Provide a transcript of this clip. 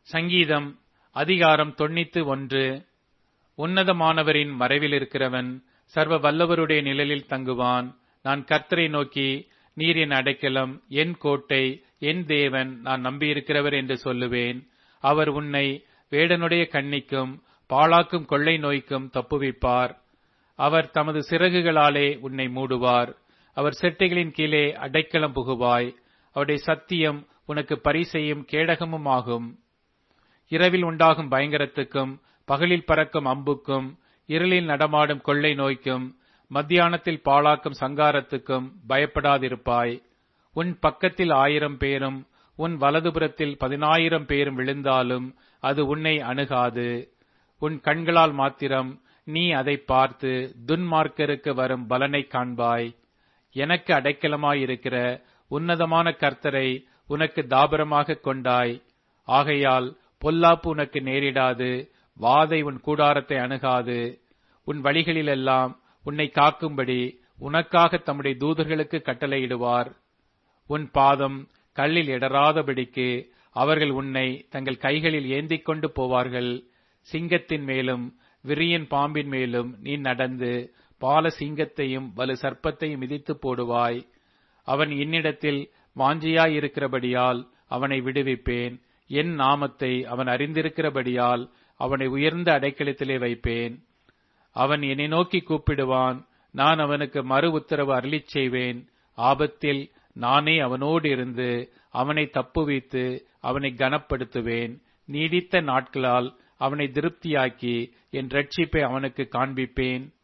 சங்கீதம் அதிகாரம் 91. உன்னதமானவரின் மறைவில் இருக்கிறவன் சர்வ வல்லவருடைய நிழலில் தங்குவான். நான் கர்த்தரை நோக்கி, நீர் என் அடைக்கலம், என் கோட்டை, என் தேவன், நான் நம்பியிருக்கிறவர் என்று சொல்லுவேன். அவர் உன்னை வேடனுடைய கண்ணிக்கும் பாழாக்கும் கொள்ளை நோய்க்கும் தப்புவிப்பார். அவர் தமது சிறகுகளாலே உன்னை மூடுவார். அவர் செட்டைகளின் கீழே அடைக்கலம் புகுவாய். அவருடைய சத்தியம் உனக்கு பரிசையும் கேடகமும் ஆகும். இரவில் உண்டாகும் பயங்கரத்துக்கும் பகலில் பறக்கும் அம்புக்கும் இருளில் நடமாடும் கொள்ளை நோய்க்கும் மத்தியானத்தில் பாழாக்கும் சங்காரத்துக்கும் பயப்படாதிருப்பாய். உன் பக்கத்தில் 1000 பேரும் உன் வலதுபுறத்தில் 10,000 பேரும் விழுந்தாலும் அது உன்னை அணுகாது. உன் கண்களால் மாத்திரம் நீ அதை பார்த்து துன்மார்க்கருக்கு வரும் பலனை காண்பாய். எனக்கு அடைக்கலமாயிருக்கிற உன்னதமான கர்த்தரை உனக்கு தாபரமாக கொண்டாய். ஆகையால் பொல்லாப்பு உனக்கு நேரிடாது, வாதை உன் கூடாரத்தை அணுகாது. உன் வழிகளிலெல்லாம் உன்னை காக்கும்படி உனக்காக தம்முடைய தூதர்களுக்கு கட்டளையிடுவார். உன் பாதம் கல்லில் இடராதபடிக்கு அவர்கள் உன்னை தங்கள் கைகளில் ஏந்திக் கொண்டு போவார்கள். சிங்கத்தின் மேலும் விரியன் பாம்பின் மேலும் நீ நடந்து பால சிங்கத்தையும் வலு சர்ப்பத்தையும் மிதித்து போடுவாய். அவன் என்னிடத்தில் வாஞ்சியாயிருக்கிறபடியால் அவனை விடுவிப்பேன். என் நாமத்தை அவன் அறிந்திருக்கிறபடியால் அவனை உயர்ந்த அடைக்கலத்திலே வைப்பேன். அவன் என்னை நோக்கி கூப்பிடுவான், நான் அவனுக்கு மறு உத்தரவு அருளிச் செய்வேன். ஆபத்தில் நானே அவனோடு இருந்து அவனை தப்புவித்து அவனை கனப்படுத்துவேன். நீடித்த நாட்களால் அவனை திருப்தியாக்கி என் இரட்சிப்பை அவனுக்கு காண்பிப்பேன்.